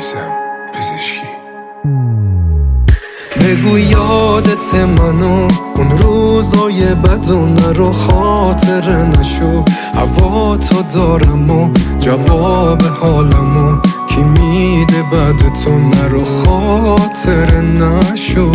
عزیزم پزشکی. بگو یادت منو اون روزای بدو نرو، خاطر نشو هوا تو دارم و جواب حالمو کی میده بعد تو، نرو خاطر نشو.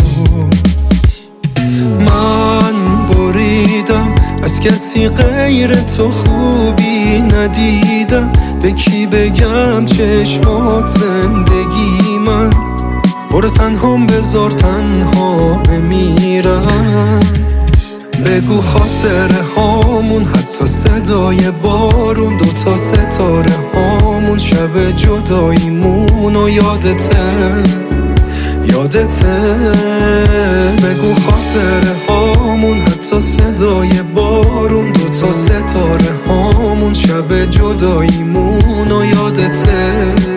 من بریدم از کسی غیر تو، خوبی ندیدم به کی بگم چشمات زندگی من، برو تنهام بذار تنها بمیرم. بگو خاطره هامون حتی صدای بارون، دوتا ستاره هامون شب جداییمون و یادته بگو خاطره هامون حتی صدای بارون، دوتا ستاره هامون شب جداییمون و یادته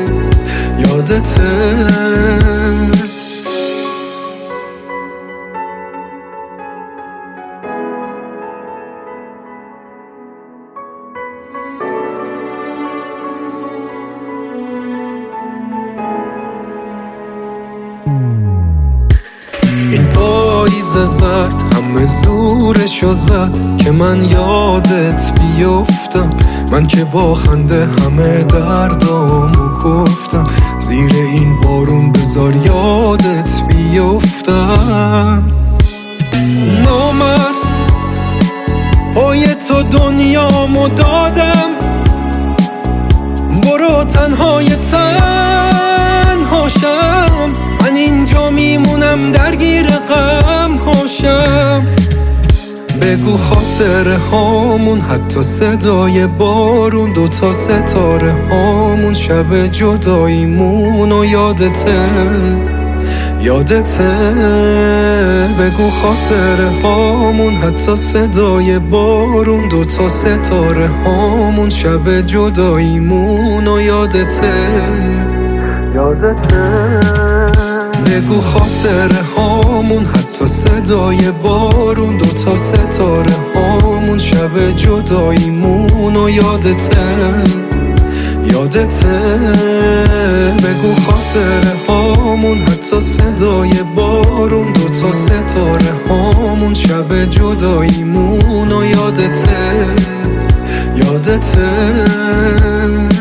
این پاییز زرد همه زورشو زد که من یادت بیفتم، من که با خنده همه دردامو گفتم، زیر این بارون بذار یادت بیفتم. نامرد پای تو دنیامو دادم، برو تنهای تنهاشم، من اینجا میمونم درگیر غم هاشم. بگو خاطره هامون حتی صدای بارون، دوتا ستاره هامون شب جداییمون و یادته بگو خاطره هامون حتی صدای بارون، دوتا ستاره هامون شب جداییمون و یادته بگو خاطره هامون حتی صدای بارون، دوتا ستاره هامون شب جداییمون و یادته بگو خاطره هامون حتی صدای بارون، دوتا ستاره هامون شب جداییمون و یادته